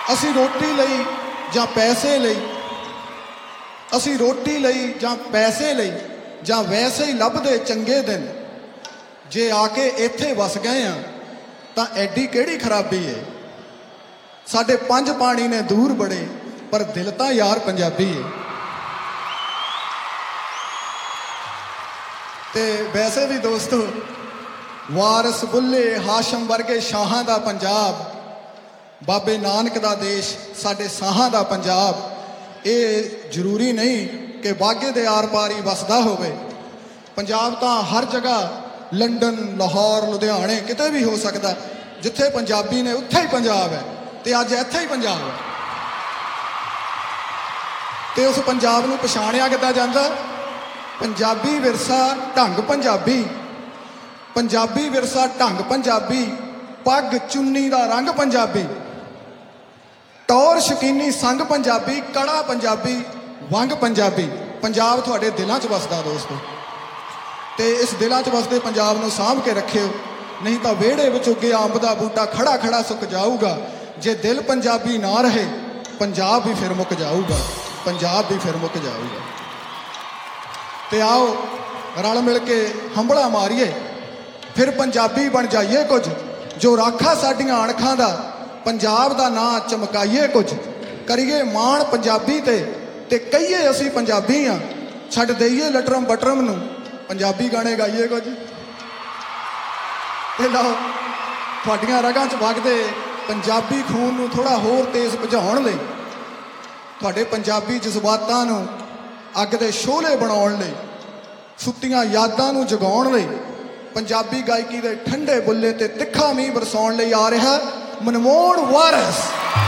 ਅਸੀਂ ਰੋਟੀ ਲਈ ਜਾਂ ਪੈਸੇ ਲਈ, ਅਸੀਂ ਰੋਟੀ ਲਈ ਜਾਂ ਪੈਸੇ ਲਈ ਜਾਂ ਵੈਸੇ ਹੀ ਲੱਭਦੇ ਚੰਗੇ ਦਿਨ, ਜੇ ਆ ਕੇ ਇੱਥੇ ਵਸ ਗਏ ਆ ਤਾਂ ਐਡੀ ਕਿਹੜੀ ਖਰਾਬੀ ਏ। ਸਾਡੇ ਪੰਜ ਪਾਣੀ ਨੇ ਦੂਰ ਬੜੇ, ਪਰ ਦਿਲ ਤਾਂ ਯਾਰ ਪੰਜਾਬੀ ਏ। ਤੇ ਵੈਸੇ ਵੀ ਦੋਸਤੋ, ਵਾਰਿਸ ਬੁੱਲੇ ਹਾਸ਼ਮ ਵਰਗੇ ਸ਼ਾਹਾਂ ਦਾ ਪੰਜਾਬ, ਬਾਬੇ ਨਾਨਕ ਦਾ ਦੇਸ਼, ਸਾਡੇ ਸਾਹਾਂ ਦਾ ਪੰਜਾਬ, ਇਹ ਜ਼ਰੂਰੀ ਨਹੀਂ ਕਿ ਵਾਘੇ ਦੇ ਆਰ ਪਾਰ ਹੀ ਵਸਦਾ ਹੋਵੇ। ਪੰਜਾਬ ਤਾਂ ਹਰ ਜਗ੍ਹਾ, ਲੰਡਨ, ਲਾਹੌਰ, ਲੁਧਿਆਣੇ, ਕਿਤੇ ਵੀ ਹੋ ਸਕਦਾ। ਜਿੱਥੇ ਪੰਜਾਬੀ ਨੇ ਉੱਥੇ ਹੀ ਪੰਜਾਬ ਹੈ, ਤੇ ਅੱਜ ਇੱਥੇ ਹੀ ਪੰਜਾਬ ਹੈ। ਤੇ ਉਸ ਪੰਜਾਬ ਨੂੰ ਪਛਾਣਿਆ ਕਿੱਦਾਂ ਜਾਂਦਾ? ਪੰਜਾਬੀ ਵਿਰਸਾ ਢੰਗ ਪੰਜਾਬੀ, ਪੰਜਾਬੀ ਵਿਰਸਾ ਢੰਗ ਪੰਜਾਬੀ, ਪੱਗ ਚੁੰਨੀ ਦਾ ਰੰਗ ਪੰਜਾਬੀ, ਟੌਰ ਸ਼ਕੀਨੀ ਸੰਗ ਪੰਜਾਬੀ, ਕੜਾ ਪੰਜਾਬੀ, ਵੰਗ ਪੰਜਾਬੀ। ਪੰਜਾਬ ਤੁਹਾਡੇ ਦਿਲਾਂ 'ਚ ਵਸਦਾ ਦੋਸਤੋ, ਤੇ ਇਸ ਦਿਲਾਂ 'ਚ ਵਸਦੇ ਪੰਜਾਬ ਨੂੰ ਸਾਂਭ ਕੇ ਰੱਖਿਓ, ਨਹੀਂ ਤਾਂ ਵਿਹੜੇ ਵਿੱਚ ਉੱਗਿਆ ਅੰਬ ਦਾ ਬੂਟਾ ਖੜਾ ਖੜਾ ਸੁੱਕ ਜਾਊਗਾ। ਜੇ ਦਿਲ ਪੰਜਾਬੀ ਨਾ ਰਹੇ, ਪੰਜਾਬ ਵੀ ਫਿਰ ਮੁੱਕ ਜਾਊਗਾ, ਪੰਜਾਬ ਵੀ ਫਿਰ ਮੁੱਕ ਜਾਊਗਾ। ਤੇ ਆਓ ਰਲ ਮਿਲ ਕੇ ਹੰਬਲਾ ਮਾਰੀਏ, ਫਿਰ ਪੰਜਾਬੀ ਬਣ ਜਾਈਏ ਕੁਝ, ਜੋ ਰਾਖਾ ਸਾਡੀਆਂ ਅਣਖਾਂ ਦਾ, ਪੰਜਾਬ ਦਾ ਨਾਂ ਚਮਕਾਈਏ ਕੁਝ, ਕਰੀਏ ਮਾਣ ਪੰਜਾਬੀ ਤੇ ਕਹੀਏ ਅਸੀਂ ਪੰਜਾਬੀ ਹਾਂ, ਛੱਡ ਦੇਈਏ ਲਟਰਮ ਬਟਰਮ ਨੂੰ, ਪੰਜਾਬੀ ਗਾਣੇ ਗਾਈਏ ਕੁਝ। ਤੇ ਲਓ, ਤੁਹਾਡੀਆਂ ਰਗਾਂ 'ਚ ਵਗਦੇ ਪੰਜਾਬੀ ਖੂਨ ਨੂੰ ਥੋੜ੍ਹਾ ਹੋਰ ਤੇਜ਼ ਭਜਾਉਣ ਲਈ, ਤੁਹਾਡੇ ਪੰਜਾਬੀ ਜਜ਼ਬਾਤਾਂ ਨੂੰ ਅੱਗ ਦੇ ਸ਼ੋਲੇ ਬਣਾਉਣ ਲਈ, ਸੁੱਤੀਆਂ ਯਾਦਾਂ ਨੂੰ ਜਗਾਉਣ ਲਈ, ਪੰਜਾਬੀ ਗਾਇਕੀ ਦੇ ਠੰਡੇ ਬੁੱਲੇ ਤੇ ਤਿੱਖਾ ਮੀਂਹ ਬਰਸਾਉਣ ਲਈ ਆ ਰਿਹਾ ਮਨਮੋਹਨ ਵਾਰਿਸ।